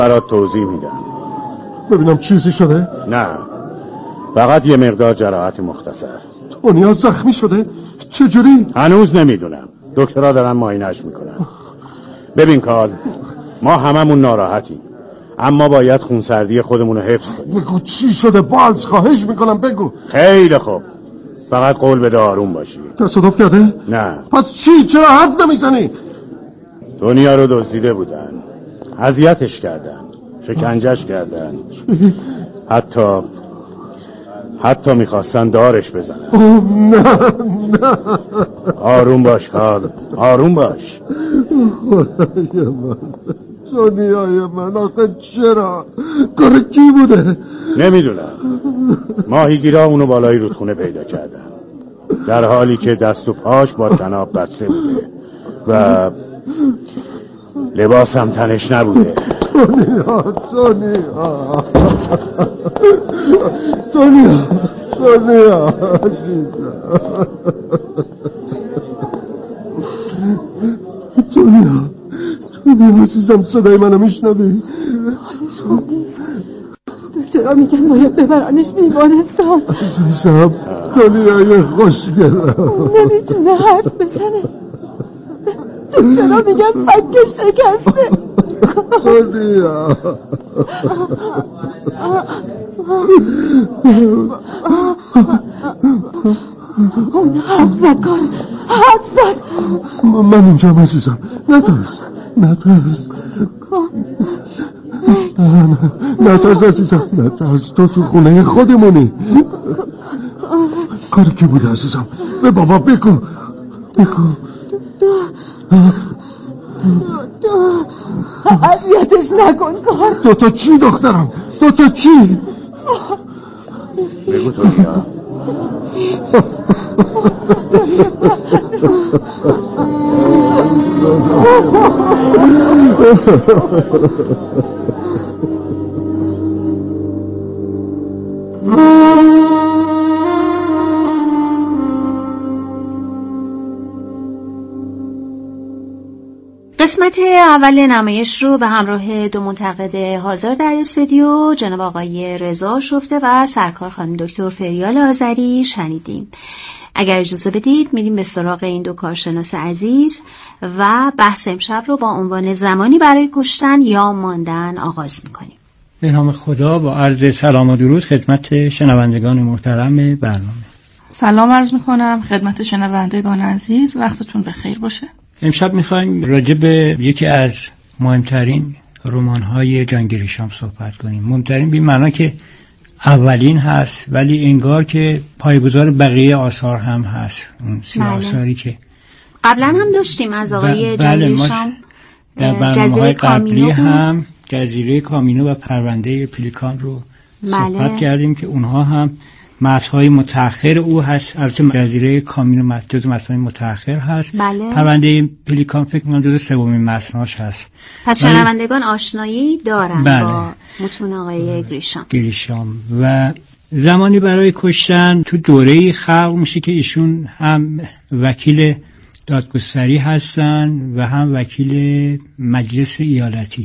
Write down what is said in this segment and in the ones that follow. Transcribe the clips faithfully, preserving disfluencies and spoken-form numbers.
برات توضیح میدم. ببینم چیزی شده؟ نه، فقط یه مقدار جراحت مختصر. تونیا زخمی شده؟ چجوری؟ هنوز نمیدونم، دکترها دارن معاینه‌اش میکنن. ببین کال، ما هممون ناراحتیم، اما باید خونسردی خودمون رو حفظ کنیم. بگو چی شده بالز، خواهش میکنم بگو. خیلی خوب، فقط قول بده آروم باشی. تصادف کرده؟ نه. پس چی؟ چرا حرف نمیزنی؟ دنیا رو دزدیده بودن، اذیتش کردن، شکنجهش کردن، حتی حتی میخواستن دارش بزنن. اوه نه نه. آروم باش کال، آروم باش. خدای من، دنیای من، آخه چرا؟ کار کی بوده؟ نمیدونم، ماهیگیرا اونو بالای رودخونه پیدا کردن، در حالی که دست و پاش با تناب بسته بوده و لباس هم تنش نبوده. دنیا دنیا دنیا دنیا دنیا دنیا عزیزم، صدای منو میشنوی؟ حالش خوب نیست، دکترها میگن باید ببرنش بیمارستان. عزیزم دنیای خوشگلم نمیتونه حرف بزنه، دکترها میگن فکش شکسته. دنیا اون حرف زد کار، حرف زد. من اینجام عزیزم، نترس نترس نترس عزیزم، نترس، تو تو خونه خودمونی. کاری که بوده عزیزم؟ به بابا بگو بگو. اذیتش نکن کار. دو تا چی دخترم؟ دو تا چی؟ بگو دنیا. قسمت اول نمایش رو به همراه دو منتقد حاضر در استودیو، جناب آقای رضا شفته و سرکار خانم دکتر فریال آذری شنیدیم. اگر اجازه بدید میریم به سراغ این دو کارشناس عزیز و بحث امشب رو با عنوان زمانی برای کشتن یا ماندن آغاز میکنیم. به نام خدا، با عرض سلام و درود خدمت شنوندگان محترم برنامه. سلام عرض میکنم خدمت شنوندگان عزیز، وقتتون بخیر باشه. امشب میخوایم راجع به یکی از مهمترین رمان‌های جان گریشام صحبت کنیم. مهمترین به معنی که اولین هست، ولی انگار که پایه‌گذار بقیه آثار هم هست. اون سی آثاری که قبلا هم داشتیم از آقای ب... جان گریشام در برنامه‌های قبلی هم جزیره کامینو و پرونده پلیکان رو بله. صحبت کردیم که اونها هم متن‌های متأخر او هست. البته جزیره کامینو جزو متن‌های متأخر هست. بله. پرونده پلیکان فکر می‌کنم جزو سومین متن‌هاش هست. پس بله. شنوندگان آشنایی دارن بله. با متون آقای گریشام. گریشام و زمانی برای کشتن تو دوره‌ای خلق میشه که ایشون هم وکیل دادگستری هستن و هم وکیل مجلس ایالتی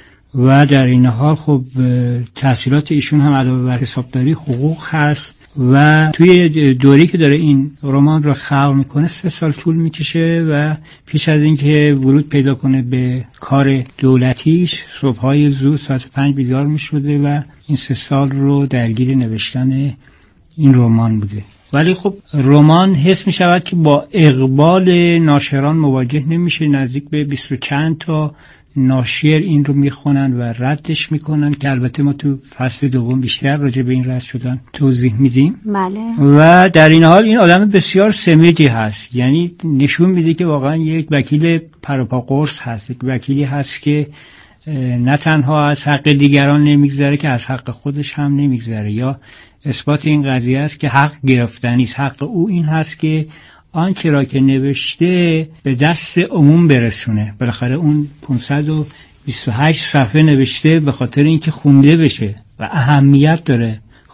و در این حال خب تحصیلات ایشون هم علاوه بر حسابداری حقوق هست و توی دوره‌ای که داره این رمان رو خلق میکنه سه سال طول میکشه و پیش از اینکه ورود پیدا کنه به کار دولتیش صبح‌های زود ساعت پنج بیدار میشده و این سه سال رو درگیر نوشتن این رمان بوده. ولی خب رمان حس می شود که با اقبال ناشران مواجه نمیشه. نزدیک به بیست و چند تا ناشر این رو میخونن و ردش میکنن که البته ما تو فصل دوم بیشتر راجع به این رد شدن توضیح میدیم. بله. و در این حال این آدم بسیار سمجی هست، یعنی نشون میده که واقعا یک وکیل پروپا قرص هست، یک وکیلی هست که نه تنها از حق دیگران نمیگذره که از حق خودش هم نمیگذره. یا اثبات این قضیه است که حق گرفتنی است. حق او این هست که آنچه را که نوشته به دست عموم برسونه. بالاخره اون پانصد و بیست و هشت صفحه نوشته به خاطر اینکه خونده بشه و اهمیت داره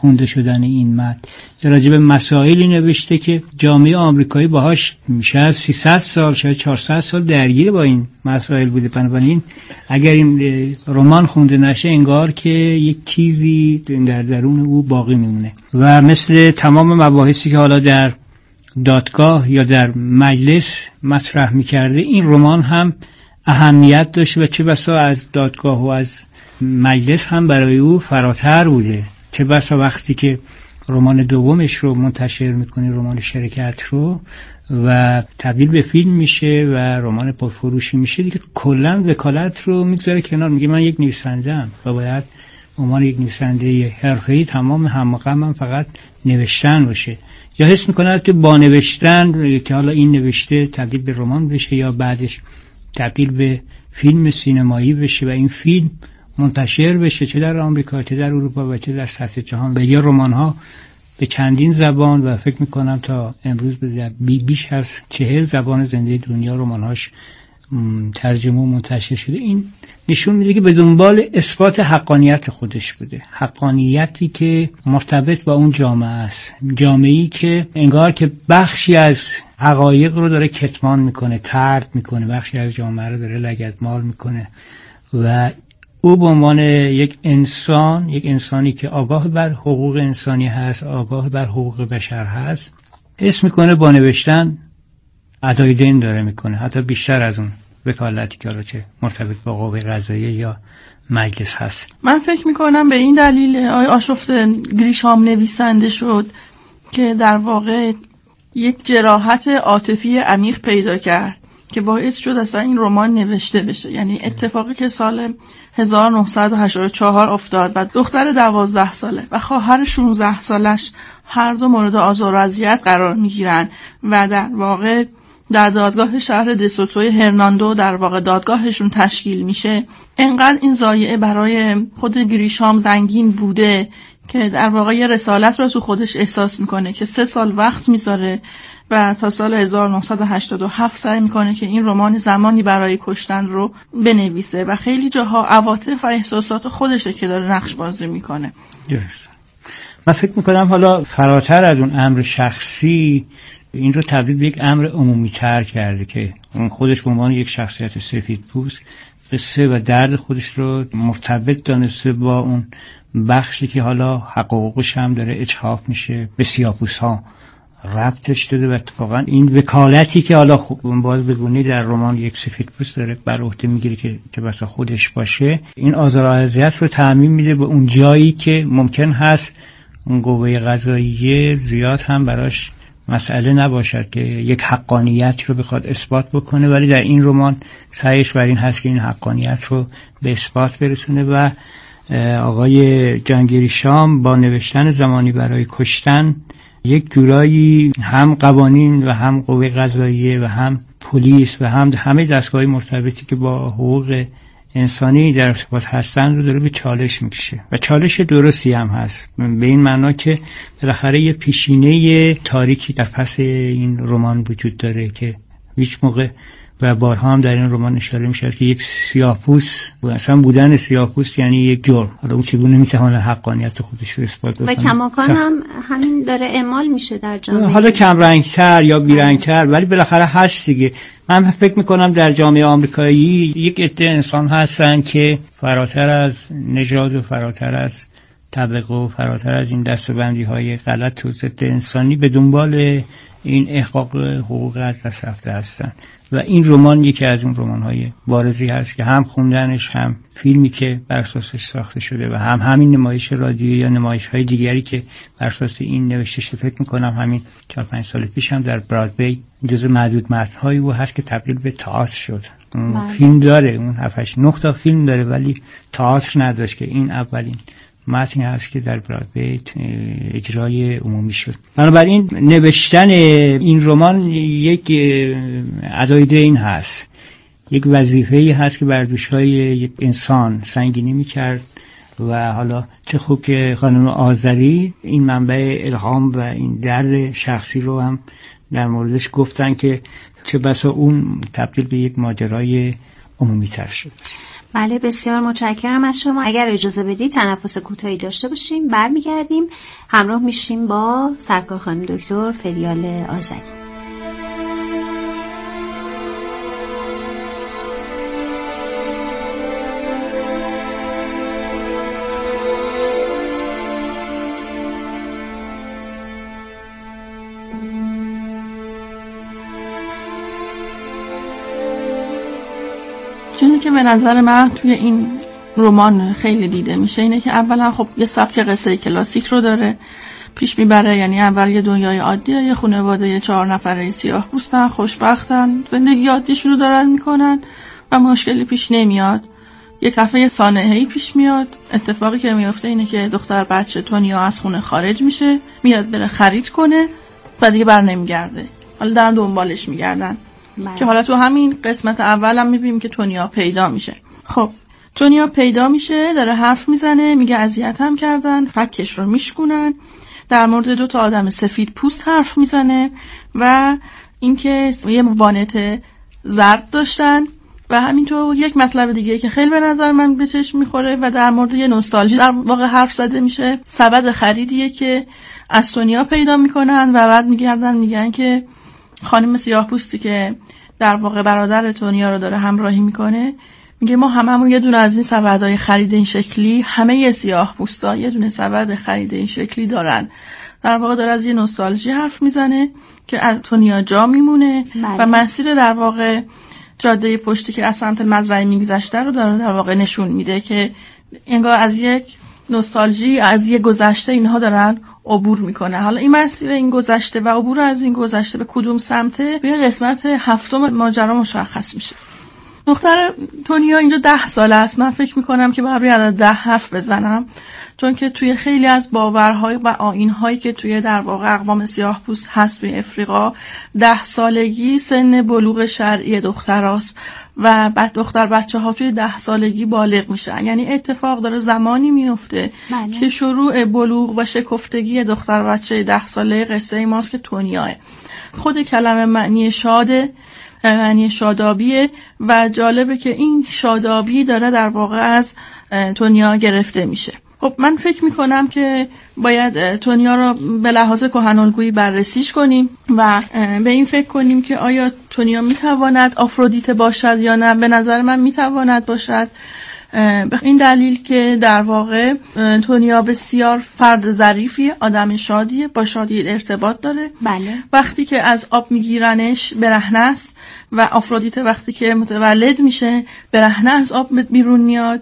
خونده شدن این متن، یا راجع به مسائلی نوشته که جامعه آمریکایی باهاش شاید سیصد سال شاید چهارصد سال درگیر با این مسائل بوده. بنابراین اگر این رمان خونده نشه انگار که یک چیزی در درون او باقی میمونه. و مثل تمام مباحثی که حالا در دادگاه یا در مجلس مطرح میکرده، این رمان هم اهمیت داشت و چه بسا از دادگاه و از مجلس هم برای او فراتر بوده. چه بسا وقتی که رمان دومش رو منتشر میکنه، رمان شرکت رو، و تبدیل به فیلم میشه و رمان پرفروشی میشه، دیگه کلا وکالت رو میگذاره کنار، میگه من یک نویسنده‌ام و باید عنوان یک نویسنده حرفه‌ای تمام هم غمم فقط نوشتن باشه. یا حس میکنه که با نوشتن که حالا این نوشته تبدیل به رمان بشه یا بعدش تبدیل به فیلم سینمایی بشه و این فیلم منتشر بشه، چه در آمریکا چه در اروپا و چه در سطح جهان، و یا رمان ها به چندین زبان و فکر میکنم تا امروز به بیش از چهل زبان زنده دنیا رمان هاش ترجمه و منتشر شده. این نشون میده که به دنبال اثبات حقانیت خودش بوده، حقانیتی که مرتبط با اون جامعه است، جامعه‌ای که انگار که بخشی از حقایق رو داره کتمان میکنه، طرد میکنه، بخشی از جامعه رو داره لگدمال میکنه و او به عنوان یک انسان، یک انسانی که آگاه بر حقوق انسانی هست، آگاه بر حقوق بشر هست، حس میکنه با نوشتن ادای دین داره میکنه، حتی بیشتر از اون وکالتی که چه مرتبط با قوه قضاییه یا مجلس هست. من فکر میکنم به این دلیل آقای آشفته گریشام نویسنده شد که در واقع یک جراحت عاطفی عمیق پیدا کرد که باعث شد اصلا این رمان نوشته بشه. یعنی اتفاقی که سال هزار و نهصد و هشتاد و چهار افتاد و دختر دوازده ساله و خواهر شانزده سالش هر دو مورد آزار و اذیت قرار میگیرن و در واقع در دادگاه شهر دسوتوی هرناندو در واقع دادگاهشون تشکیل میشه. انقدر این ضایعه برای خود گریشام زنگین بوده که در واقع یه رسالت رو تو خودش احساس میکنه که سه سال وقت میذاره و تا سال هزار و نهصد و هشتاد و هفت سعی میکنه که این رمان زمانی برای کشتن رو بنویسه و خیلی جاها عواطف و احساسات خودشه که داره نقش بازی میکنه. درست. من فکر میکنم حالا فراتر از اون امر شخصی این رو تبدیل به یک امر عمومی تر کرده که اون خودش به عنوان یک شخصیت سفید پوست قصه و درد خودش رو مرتبط دانسته با اون بخشی که حالا حقوقش هم داره اجحاف میشه، به سیاه‌پوست ها ربطش داده و اتفاقا این وکالتی که حالا باز بگونی در رمان یک سفید پوست داره بر عهده میگیره که چه بسا خودش باشه، این آزار و اذیت رو تعمیم میده به اون جایی که ممکن هست اون قوه قضاییه زیاد هم براش مسئله نباشد که یک حقانیت رو بخواد اثبات بکنه، ولی در این رمان سعیش بر این هست که این حقانیت رو به اثبات برسونه و آقای جهانگیری با نوشتن زمانی برای کشتن یک جورایی هم قوانین و هم قوه قضاییه و هم پلیس و هم همه دستگاه مرتبطی که با حقوق انسانی در ارتباط هستن رو داره به چالش میکشه و چالش درستی هم هست، به این معنا که بالاخره یه پیشینه تاریکی در پس این رمان وجود داره که هیچ موقع و بارها هم در این رمان اشاره میشه که یک سیاه‌پوست و اصلا بودن سیاه‌پوست یعنی یک جرم، حالا اون چگونه میتونه حقانیت خودش رو اثبات بکنه و کماکان هم همین داره اعمال میشه در جامعه، حالا کم رنگتر یا بیرنگتر ولی بالاخره هست دیگه. من فکر میکنم در جامعه آمریکایی یک عده انسان هستن که فراتر از نژاد و فراتر از طبقه و فراتر از این دسته‌بندی های غلط و ضد انسانی به دنبال این احقاق حقوق از دست رفته هستن و این رمان یکی از اون رمان‌های بارزی هست که هم خوندنش هم فیلمی که بر اساسش ساخته شده و هم همین نمایش رادیویی یا نمایش‌های دیگری که بر اساس این نوشته شده. فکر می‌کنم همین چهار پنج سال پیش هم در برادوی جزو معدود متن‌هایی و هست که تبدیل به تئاتر شد. فیلم داره، اون هفت هشت نه تا فیلم داره ولی تئاتر نداشت که این اولین متنی هست که در برادوی اجرای عمومی شد. بنابراین نوشتن این رمان یک ادای دین هست، یک وظیفه‌ای هست که بر دوش‌های یک انسان سنگینی می‌کرد و حالا چه خوب که خانم آذری این منبع الهام و این درد شخصی رو هم در موردش گفتن که چه بسا اون تبدیل به یک ماجرای عمومی تر شد. بله بسیار متشکرم از شما. اگر اجازه بدید تنفس کوتاهی داشته باشیم، برمیگردیم همراه میشیم با سرکار خانم دکتر فریال آذری. چیزی که به نظر من توی این رمان خیلی دیده میشه اینه که اولا خب یه سبک قصه کلاسیک رو داره پیش میبره. یعنی اول یه دنیای عادیه، یه خانواده یه چهار نفره سیاه پوستن، خوشبختن، زندگی عادیشون رو دارن میکنن و مشکلی پیش نمیاد. یه کافه صانعه‌ای پیش میاد. اتفاقی که میفته اینه که دختر بچه تونیا از خونه خارج میشه، میاد بره خرید کنه و دیگه بر نمیگرده. حالا دارن دنبالش میگردن که حالا تو همین قسمت اول هم میبینیم که تونیا پیدا میشه. خب تونیا پیدا میشه، داره حرف میزنه، میگه اذیتم کردن، فکش رو میشکونن، در مورد دو تا آدم سفید پوست حرف میزنه و اینکه یه وانت زرد داشتن و همینطور یک مطلب دیگه که خیلی به نظر من به چشم میخوره و در مورد یه نوستالژی در واقع حرف زده میشه. سبد خریدیه که از تونیا پیدا میکنن و بعد میگردن میگن که خانم سیاه پوستی که در واقع برادر تونیا رو داره همراهی میکنه میگه ما هممون یه دونه از این سبدهای خرید این شکلی، همه ی سیاه پوستا یه دونه سبد خرید این شکلی دارن. در واقع داره از یه نوستالژی حرف میزنه که از تونیا جا میمونه و مسیر در واقع جاده پشتی که از سمت مزرعه میگذشته رو داره در واقع نشون میده که انگار از یک نوستالژی، از یک گذشته اینها دارن عبور میکنه. حالا این مسیر این گذشته و عبور از این گذشته به کدوم سمته توی قسمت هفتم ماجرا مشخص میشه. دختر تونیا اینجا ده ساله است. من فکر میکنم که باید روی عدد ده حرف بزنم، چون که توی خیلی از باورهای و آیین‌هایی که توی در واقع اقوام سیاه پوست هست توی افریقا، ده سالگی سن بلوغ شرعی دختراست و بعد دختر بچه ها توی ده سالگی بالغ میشن. یعنی اتفاق داره زمانی میفته بله. که شروع بلوغ و شکفتگی دختر بچه ده ساله قصه ماست که تونیاه. خود کلمه معنی شاده، معنی شادابیه و جالبه که این شادابی داره در واقع از تونیا گرفته میشه. خب من فکر میکنم که باید تونیا رو به لحاظ کهن‌الگویی بررسیش کنیم و به این فکر کنیم که آیا تونیا میتواند آفرودیت باشد یا نه. به نظر من میتواند باشد، به این دلیل که در واقع تونیا بسیار فرد ظریفی، آدم شادیه، با شادی ارتباط داره. بله. وقتی که از آب میگیرنش برهنه است و آفرودیت وقتی که متولد میشه برهنه از آب بیرون میاد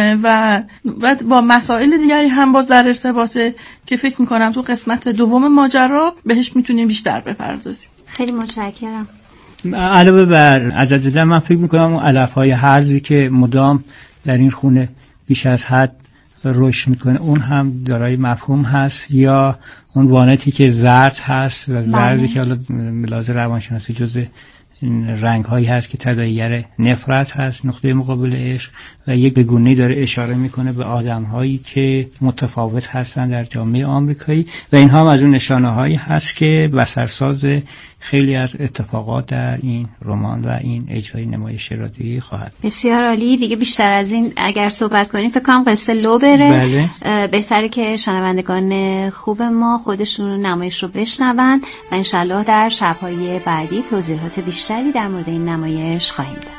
و بعد با مسائل دیگری هم باز در ارتباطه که فکر میکنم تو قسمت دوم ماجرا بهش میتونیم بیشتر بپردازیم. خیلی متشکرم. علاوه بر عدد ده من فکر میکنم اون علفهای هرزی که مدام در این خونه بیش از حد رشد میکنه اون هم دارای مفهوم هست، یا اون وانتی که زرد هست و زردی که حالا ملاحظه روانشناسی جزء رنگ هایی هست که تداعیگر نفرت هست، نقطه مقابل عشق، و یک بگونه‌ای داره اشاره میکنه به آدم هایی که متفاوت هستن در جامعه آمریکایی و اینها هم از اون نشانه هایی هست که بصرساز خیلی از اتفاقات در این رمان و این اجرای نمایش رادیویی خواهد. بسیار عالی. دیگه بیشتر از این اگر صحبت کنیم فکر کنم قصه لو بره. بله. بهتره که شنوندگان خوب ما خودشون نمایش رو بشنون و انشالله در شب‌های بعدی توضیحات بیشتری در مورد این نمایش خواهیم داد.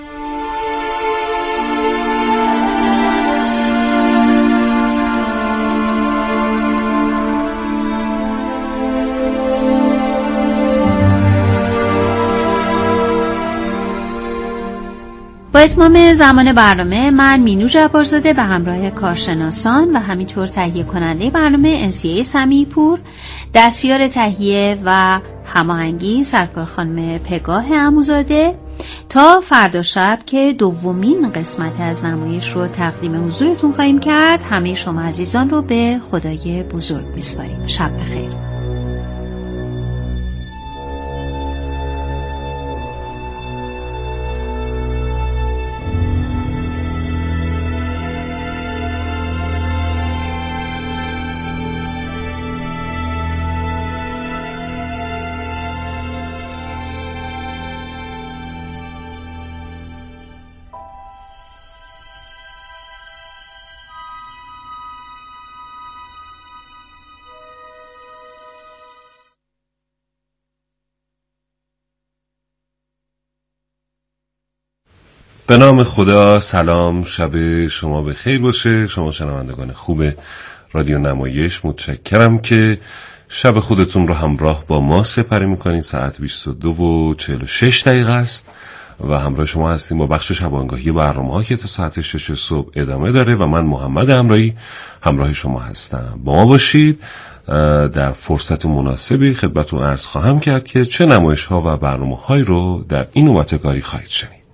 با اتمام زمان برنامه من مینو جبارزاده به همراه کارشناسان و همینطور تهیه کننده برنامه انسیه سمیع‌پور، دستیار تهیه و هماهنگی سرکار خانم پگاه عموزاده، تا فردا شب که دومین قسمت از نمایش رو تقدیم حضورتون خواهیم کرد، همه شما عزیزان رو به خدای بزرگ میسپاریم. شب بخیر. به نام خدا. سلام، شب شما به خیر باشه. شما شنوندگان خوب رادیو نمایش، متشکرم که شب خودتون رو همراه با ما سپری میکنین. ساعت بیست و دو و چهل و شش دقیقه است و همراه شما هستیم با بخش شبانگاهی برنامه ها که تا ساعت شش صبح ادامه داره و من محمد امرایی همراه شما هستم. با ما باشید. در فرصت مناسبی خدمتتون عرض خواهم کرد که چه نمایش ها و برنامه هایی رو در این نوبت کاری خواهید شنید.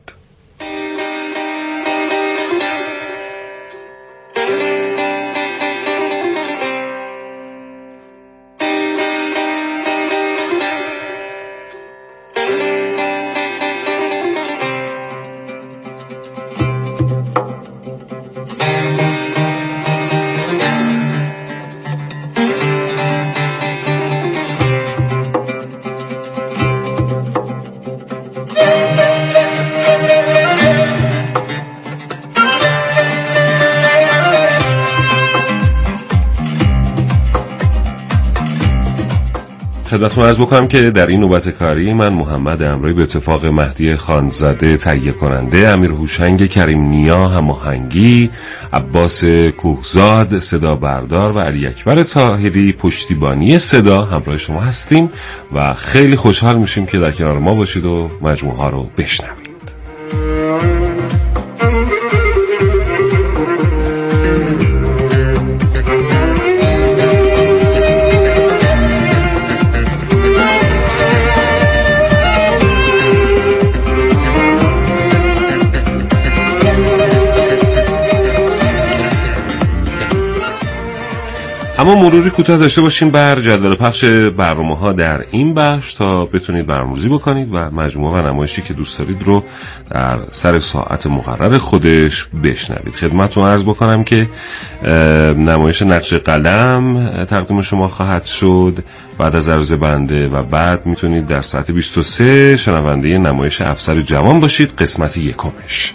خدمتتون عرض بکنم که در این نوبت کاری من محمد امرایی به اتفاق مهدی خانزاده تهیه کننده، امیر هوشنگ کریم نیا هماهنگی، عباس کوهزاد صدا بردار و علی اکبر طاهری پشتیبانی صدا همراه شما هستیم و خیلی خوشحال میشیم که در کنار ما باشید و مجموعه ها رو بشنوید. اما مروری کوتاه داشته باشیم بر جدول پخش برنامه‌ها در این بخش تا بتونید برنامه‌ریزی بکنید و مجموعه و نمایشی که دوست دارید رو در سر ساعت مقرر خودش بشنوید. خدمتتون عرض بکنم که نمایش نقش قلم تقدیم شما خواهد شد بعد از عرض بنده و بعد میتونید در ساعت بیست و سه شنونده نمایش افسر جوان باشید، قسمت یکمش.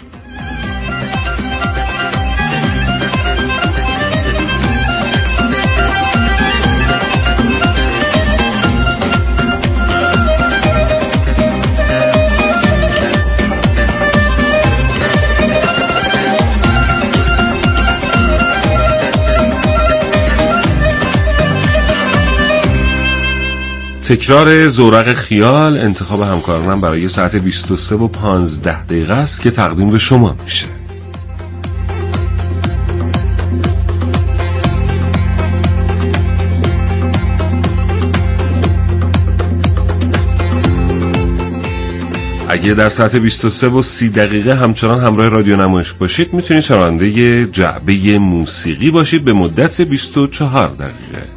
تکرار زورق خیال انتخاب همکارانم برای ساعت بیست و سه و پانزده دقیقه است که تقدیم به شما میشه. اگه در ساعت بیست و سه و سی دقیقه همچنان همراه رادیو نمایش باشید میتونید شنونده جعبه موسیقی باشید به مدت بیست و چهار دقیقه.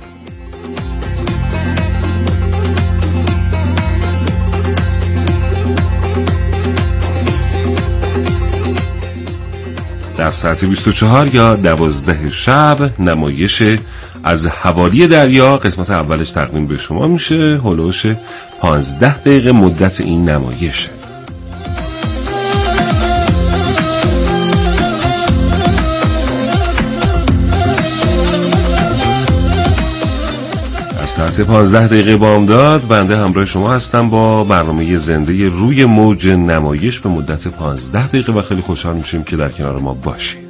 در ساعت بیست و چهار یا دوازده شب نمایش از حوالی دریا قسمت اولش تقدیم به شما میشه. هولوش پانزده دقیقه مدت این نمایشه. ساعت پانزده دقیقه بامداد بنده همراه شما هستم با برنامه زنده روی موج نمایش به مدت پانزده دقیقه و خیلی خوشحال میشیم که در کنار ما باشید.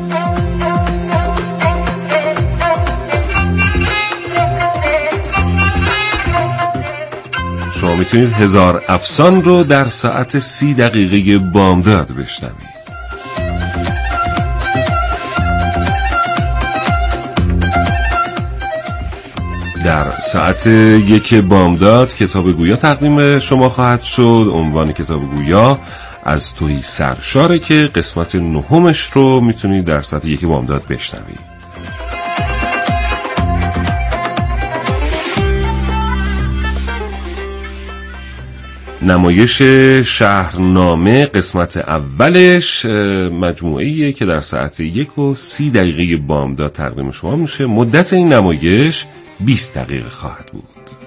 شما میتونید هزار افسان رو در ساعت سی دقیقه بامداد بشنوید. در ساعت یک بامداد کتاب گویا تقدیم شما خواهد شد. عنوان کتاب گویا از تویی سرشاره که قسمت نهمش رو میتونید در ساعت یک بامداد بشنوید. نمایش شهرنامه قسمت اولش مجموعه‌ایه که در ساعت یک و سی دقیقه بامداد تقدیم شما میشه. مدت این نمایش بیست دقیقه خواهد بود.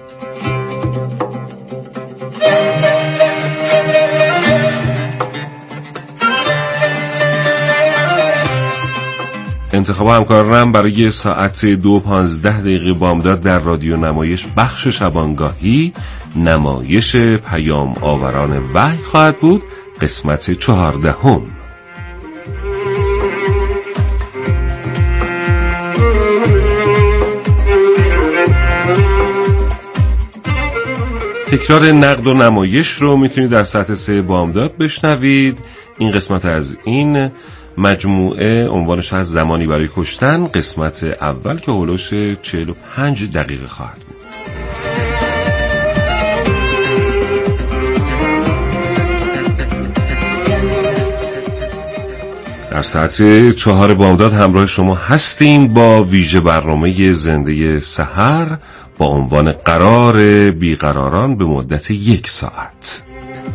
انتخاب همکارانم برای ساعت دو پانزده دقیقه بامداد در رادیو نمایش بخش شبانگاهی نمایش پیام آوران وحی خواهد بود. قسمت چهاردهم. تکرار نقد و نمایش رو میتونید در ساعت سه بامداد بشنوید. این قسمت از این مجموعه عنوانش از زمانی برای کشتن، قسمت اول که هولوش چهل و پنج دقیقه خواهد بود. در ساعت چهار بامداد همراه شما هستیم با ویژه برنامه زنده سحر با عنوان قرار بیقراران به مدت یک ساعت.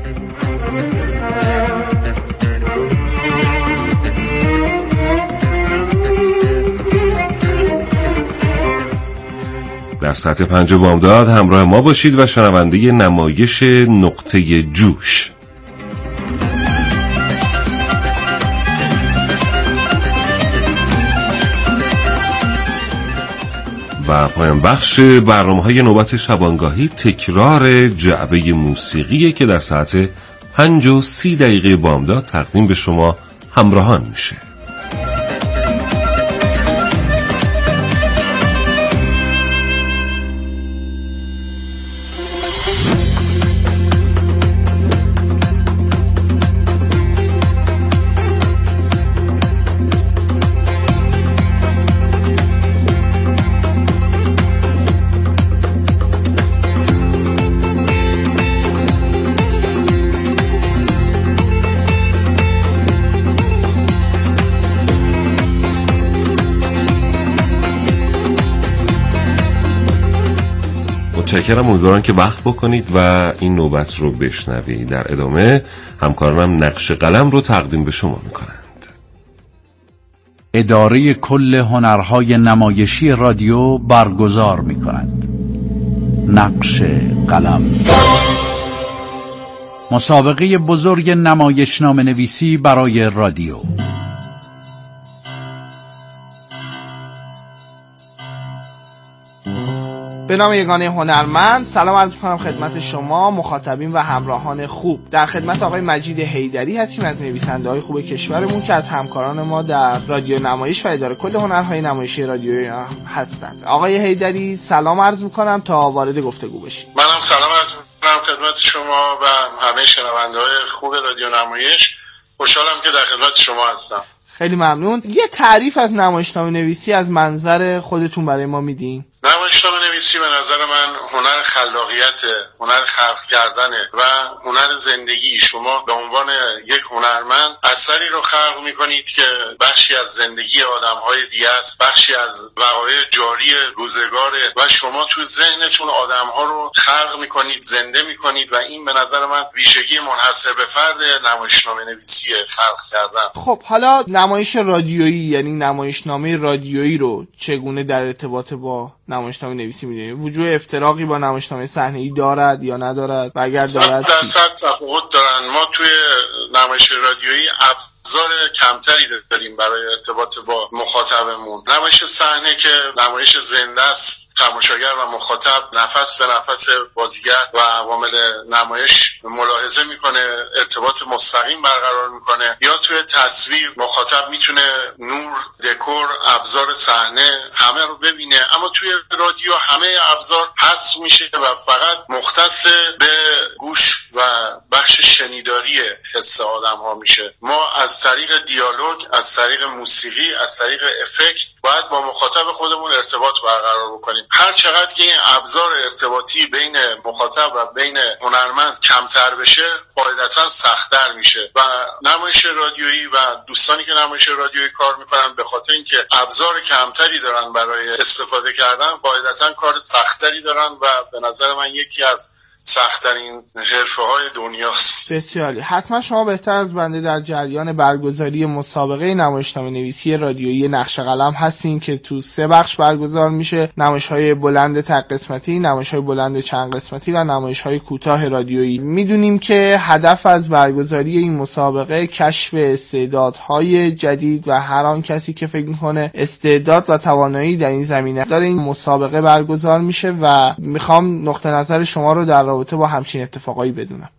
در ساعت پنج بامداد همراه ما باشید و شنونده نمایش نقطه جوش. و پایان بخش برنامه‌های نوبت شبانگاهی تکرار جعبه موسیقی که در ساعت پنج و سی دقیقه بامداد تقدیم به شما همراهان میشه. متشکرم، امیدوارم که وقت بکنید و این نوبت رو بشنوید. در ادامه همکارانم نقش قلم رو تقدیم به شما میکنند. اداره کل هنرهای نمایشی رادیو برگزار میکند نقش قلم، مسابقه بزرگ نمایشنامه نویسی برای رادیو. به نام یگانه هنرمند سلام عرض می‌کنم خدمت شما مخاطبین و همراهان خوب. در خدمت آقای مجید حیدری هستیم از نویسنده‌های خوب کشورمون که از همکاران ما در رادیو نمایش و اداره کل هنرهای نمایشی رادیو هستند. آقای حیدری سلام عرض می‌کنم تا وارد گفتگو بشیم. منم سلام عرض می‌کنم خدمت شما و همه شنونده‌های خوب رادیو نمایش. خوشحالم که در خدمت شما هستم. خیلی ممنون. یه تعریف از نمایشنامه نویسی از منظر خودتون برای ما میدین؟ نمایشنامه نویسی به نظر من هنر خلاقیت، هنر خلق کردنه و هنر زندگی. شما به عنوان یک هنرمند اثری رو خلق میکنید که بخشی از زندگی آدمهای دیگه است، بخشی از وقایع جاری روزگاره و شما تو ذهنتون آدمها رو خلق میکنید، زنده میکنید و این به نظر من ویژگی منحصر به فرد نمایشنامه نویسی خلق کردن. خب حالا نمایش رادیویی یعنی نمایشنامه رادیویی رو چگونه در ارتباط با نمایشنامه نویسی می‌دونید؟ وجود افتراقی با نمایشنامه صحنه‌ای دارد یا ندارد و اگر دارد در صد تفاوت دارن. ما توی نمایش رادیویی ابزار کمتری داریم برای ارتباط با مخاطبمون. نمایش صحنه که نمایش زنده است، تماشاگر و مخاطب نفس به نفس بازیگر و عوامل نمایش ملاحظه میکنه، ارتباط مستقیم برقرار میکنه. یا توی تصویر مخاطب میتونه نور، دکور، ابزار صحنه همه رو ببینه، اما توی رادیو همه ابزار حذف میشه و فقط مختص به گوش و بخش شنیداری حس آدم ها میشه. ما از طریق دیالوگ، از طریق موسیقی، از طریق افکت باید با مخاطب خودمون ارتباط برقرار بکنیم. هر چقدر که این ابزار ارتباطی بین مخاطب و بین هنرمند کمتر بشه قاعدتاً سخت‌تر میشه و نمایش رادیویی و دوستانی که نمایش رادیویی کار میکنن به خاطر اینکه ابزار کمتری دارن برای استفاده کردن قاعدتاً کار سخت‌تری دارن و به نظر من یکی از سخت‌ترین حرفه‌های دنیاست. بسیاری. حتما شما بهتر از بنده در جریان برگزاری مسابقه نمایشنامه نویسی رادیویی نقش قلم هستین که تو سه بخش برگزار میشه: نمایش‌های بلند تک قسمتی، نمایش‌های بلند چند قسمتی و نمایش‌های کوتاه رادیویی. میدونیم که هدف از برگزاری این مسابقه کشف استعدادهای جدید و هر آن کسی که فکر می‌کنه استعداد و توانایی در این زمینه داره این مسابقه برگزار میشه و میخوام نقطه نظر شما رو در رابطه با همچین اتفاقایی بدونم. خیلی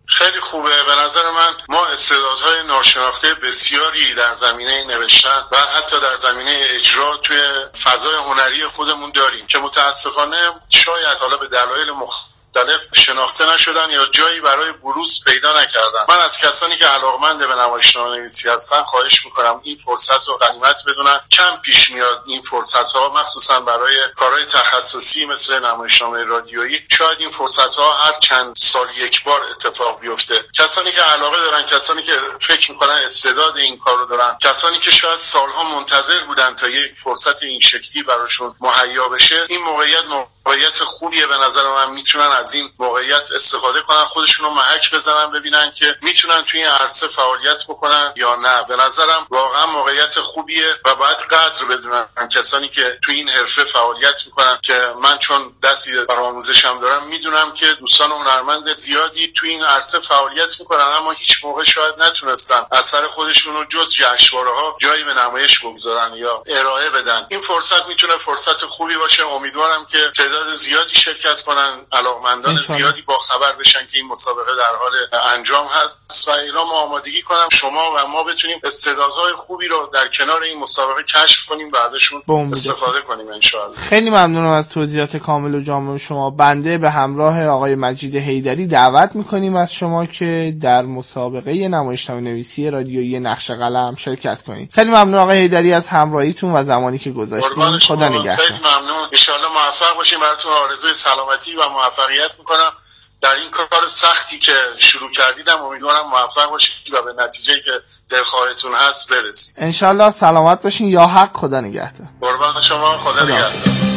خوبه. به نظر من ما استعدادهای ناشناخته بسیاری در زمینه نوشتن و حتی در زمینه اجرا توی فضای هنری خودمون داریم که متاسفانه شاید حالا به دلایل مختلف مختلف شناخته نشدن یا جایی برای بروز پیدا نکردن. من از کسانی که علاقمند به نمایشنامه‌نویسی هستن خواهش میکنم این فرصت رو غنیمت بدونن. کم پیش میاد این فرصت ها، مخصوصا برای کارهای تخصصی مثل نمایشنامه رادیویی. شاید این فرصت ها هر چند سال یک بار اتفاق بیفته. کسانی که علاقه دارن، کسانی که فکر میکنن استعداد این کار رو دارن، کسانی که شاید سالها منتظر بودن تا یک فرصت این شکلی براشون مهیا بشه، این موقعیت موقعیت خوبیه. به نظر من میتونن از این موقعیت استفاده کنن، خودشون رو محک بزنن، ببینن که میتونن توی این عرصه فعالیت بکنن یا نه. به نظرم واقعا موقعیت خوبیه و باید قدر بدونن کسانی که توی این حرفه فعالیت میکنن، که من چون دستی بر آموزشم دارم میدونم که دوستان هنرمند زیادی توی این عرصه فعالیت میکنن، اما هیچ موقع شاید نتونستن اثر خودشون رو جز جشنواره‌ها جایی به نمایش بگذارن یا ارائه بدن. این فرصت میتونه فرصت خوبی باشه. امیدوارم که تعداد زیادی شرکت کنن، علاقمندان زیادی با خبر بشن که این مسابقه در حال انجام هست و اعلام آمادگی کنم شما و ما بتونیم استعدادهای خوبی رو در کنار این مسابقه کشف کنیم و ازشون استفاده کنیم ان شاء الله. خیلی ممنونم از توضیحات کامل و جامع شما. بنده به همراه آقای مجید حیدری دعوت میکنیم از شما که در مسابقه نمایشنامه‌نویسی رادیویی نقش قلم شرکت کنید. خیلی ممنون آقای حیدری از همراهیتون و زمانی که گذاشتین. خدا نگهدار. خیلی ممنون. ان شاء الله موفق باشیم. براتون آرزوی سلامتی و موفقیت میکنم در این کار سختی که شروع کردیدم. امیدوارم موفق باشید و به نتیجه‌ای که دلخواهتون هست برسید. ان شاء الله سلامت باشین. یا حق. خدا نگهدار. قربان شما. خدا نگهدار.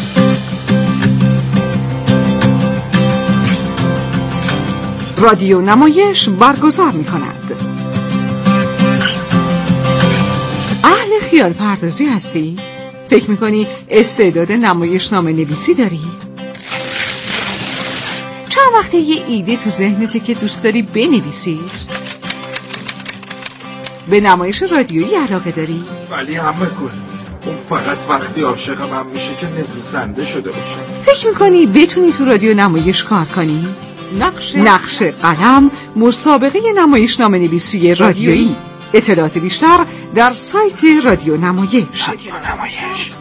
رادیو نمایش برگزار می‌کند. اهل خیال پردازی هستی؟ فکر می‌کنی استعداد نمایشنامه نویسی داری؟ چند وقته یه ایده تو ذهنته که دوست داری بنویسی؟ به نمایش رادیویی علاقه داری؟ ولی همه کن اون فقط وقتی عاشق من میشه که نویسنده شده باشه. فکر میکنی بتونی تو رادیو نمایش کار کنی؟ نقش نقش قلم، مسابقه نمایشنامه نویسی رادیویی. اطلاعات بیشتر در سایت رادیو نمایش. رادیو نمایش.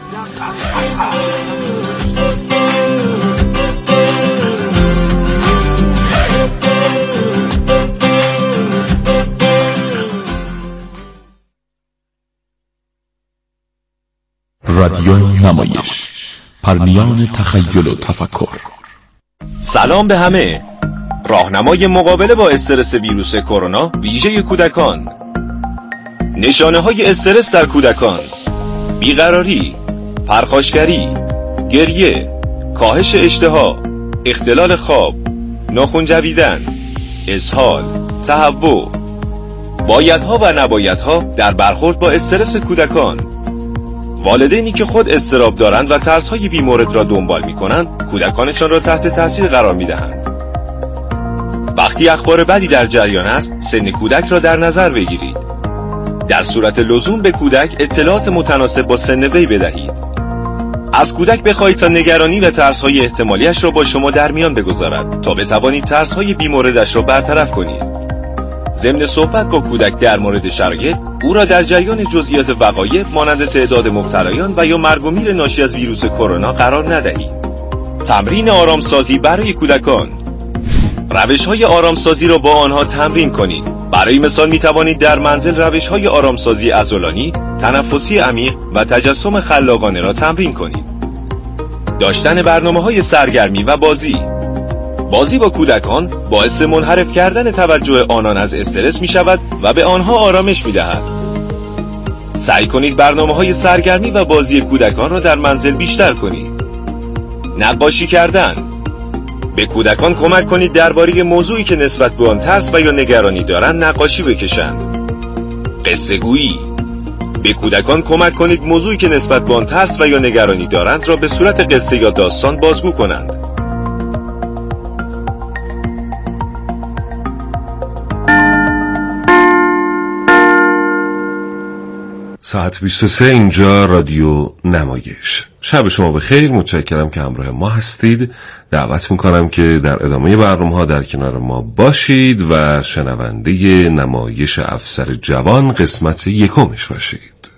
رادیو نمایش، پرمیان تخیل و تفکر. سلام به همه. راهنمای مقابله با استرس ویروس کرونا ویژه کودکان. نشانه های استرس در کودکان: بیقراری، پرخاشگری، گریه، کاهش اشتها، اختلال خواب، ناخن جویدن، اسهال، تهوع. بایدها و نبایدها در برخورد با استرس کودکان. والدینی که خود اضطراب دارند و ترس‌های بیمورد را دنبال می‌کنند، کودکانشان را تحت تاثیر قرار می‌دهند. وقتی اخبار بدی در جریان است، سن کودک را در نظر بگیرید. در صورت لزوم به کودک اطلاعات متناسب با سن وی بدهید. از کودک بخواهید تا نگرانی و ترس‌های احتمالیش را با شما در میان بگذارد تا بتوانید ترس‌های بیموردش را برطرف کنید. ضمن صحبت با کودک در مورد شرایط، او را در جریان جزئیات وقایع مانند تعداد مبتلایان و یا مرگ و میر ناشی از ویروس کرونا قرار ندهید. تمرین آرامسازی برای کودکان. روش‌های آرامسازی را با آنها تمرین کنید. برای مثال می توانید در منزل روش‌های آرامسازی عضلانی، تنفسی عمیق و تجسم خلاقانه را تمرین کنید. داشتن برنامه‌های سرگرمی و بازی. بازی با کودکان باعث منحرف کردن توجه آنان از استرس می شود و به آنها آرامش می دهد. سعی کنید برنامه‌های سرگرمی و بازی کودکان را در منزل بیشتر کنید. نقاشی کردن. به کودکان کمک کنید درباره موضوعی که نسبت به آن ترس و یا نگرانی دارند نقاشی بکشند. قصه گویی. به کودکان کمک کنید موضوعی که نسبت به آن ترس و یا نگرانی دارند را به صورت قصه یا داستان بازگو کنند. ساعت بیست و سه اینجا رادیو نمایش. شب شما بخیر، متشکرم که همراه ما هستید. دعوت میکنم که در ادامه برنامه ها در کنار ما باشید و شنونده نمایش افسر جوان قسمت یکمش باشید.